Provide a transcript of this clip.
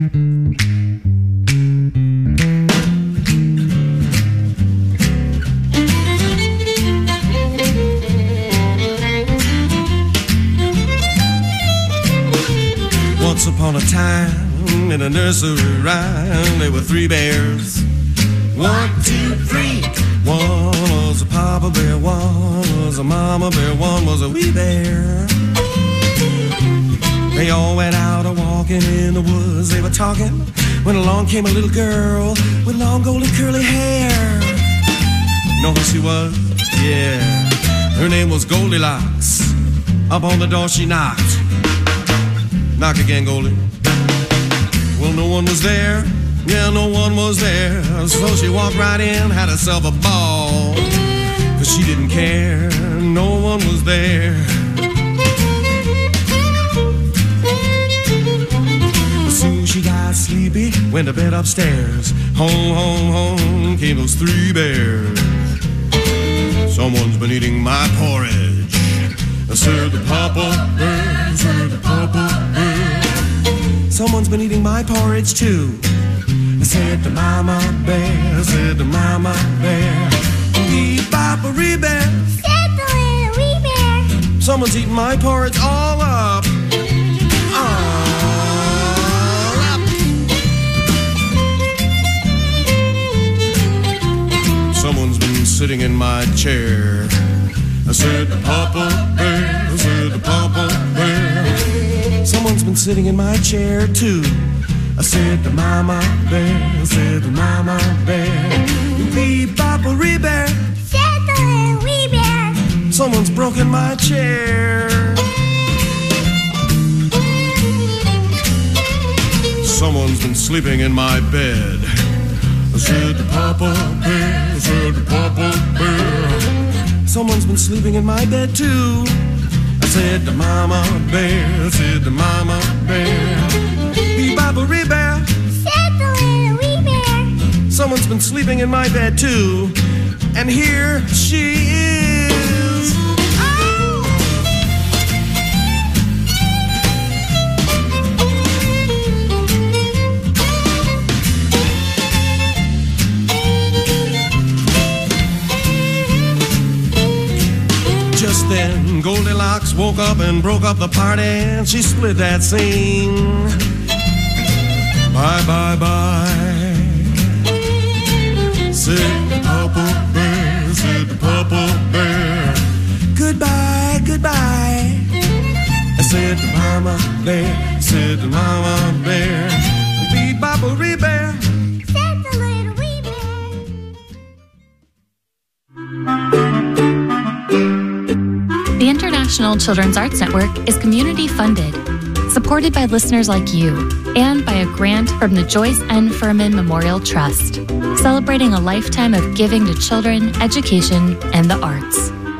Once upon a time, in a nursery rhyme, there were three bears. 1, 2, 3. One was a papa bear, one was a mama bear, one was a wee bear. They all went out a-walking in the woods. They were talking when along came a little girl with long golden curly hair. Know who she was? Yeah, her name was Goldilocks. Up on the door she knocked. Knock again, Goldie. Well, no one was there. Yeah, no one was there. So she walked right in, had herself a ball. 'Cause she didn't care, no one was there. As soon as she got sleepy, went to bed upstairs. Home, home, home came those three bears. Someone's been eating my porridge. I said the papa bear, said the papa bear. Someone's been eating my porridge too. I said to mama bear, I said to mama bear. Wee papa wee bear, said the little wee bear. Someone's eating my porridge all up. All up. Someone's been sitting in my chair. I said to papa bear, I said to papa bear. Someone's been sitting in my chair too. I said to mama bear, I said to mama bear. Wee papa wee bear, said the little wee bear. Someone's broken my chair. Someone's been sleeping in my bed. I said to papa bear, I said to papa bear. Someone's been sleeping in my bed too. I said to mama bear, I said to mama bear. Wee papa wee bear, said the little wee bear. Someone's been sleeping in my bed too. And here she is. Oh! Just then Goldilocks woke up and broke up the party, and she split that scene. Bye, bye, bye. Said the papa bear, said the papa bear. Goodbye, goodbye. I said to mama bear, said to mama bear. Wee papa wee bear, said the little wee bear. The International Children's Arts Network is community funded, supported by listeners like you, and by a grant from the Joyce N. Furman Memorial Trust, celebrating a lifetime of giving to children, education, and the arts.